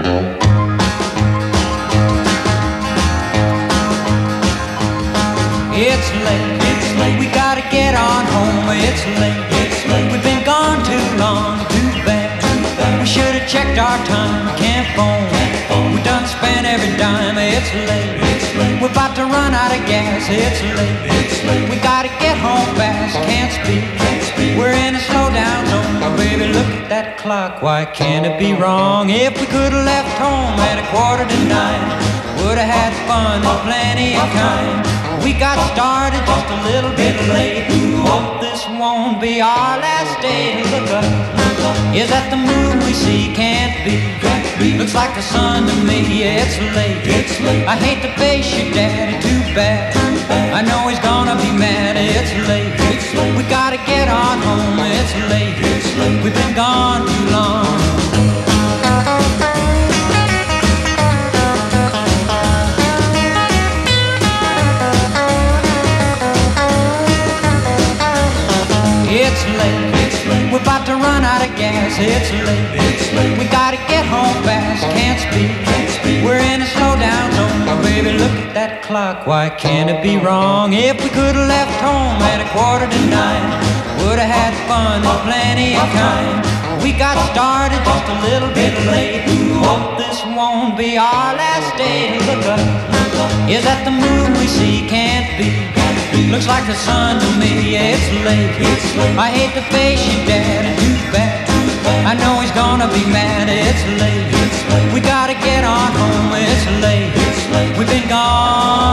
It's late, we gotta get on home. It's late, we've been gone too long, too bad. We should've checked our time, can't phone. We done spent every dime. It's late, we're about to run out of gas. It's late, we gotta get home fast. Can't speak, we're in a slow down zone. Oh, baby, look at that clock, why can't it be wrong? If we could've left home at 8:45, would've had fun and plenty of kind. We got started just a little bit late. Hope this won't be our last day. Look up, is that the moon we see? Can't be. Looks like the sun to me. Yeah, it's late. I hate to face your daddy, too bad. I know he's gonna be mad. It's late. We gotta get on home. It's late. We've been gone too long. It's late, we're about to run out of gas. It's late, we gotta get home fast. Can't speak, we're in a slow down zone. Oh, baby, look at that clock, why can't it be wrong? If we could've left home at 8:45, would've had fun and plenty of kind. We got started just a little bit late. Hope this won't be our last day. Look up, is that the moon we see? Can't be. Looks like the sun to me. Yeah, it's late. I hate to face your daddy, too bad. I know he's gonna be mad. It's late. We gotta get on home. It's late. We've been gone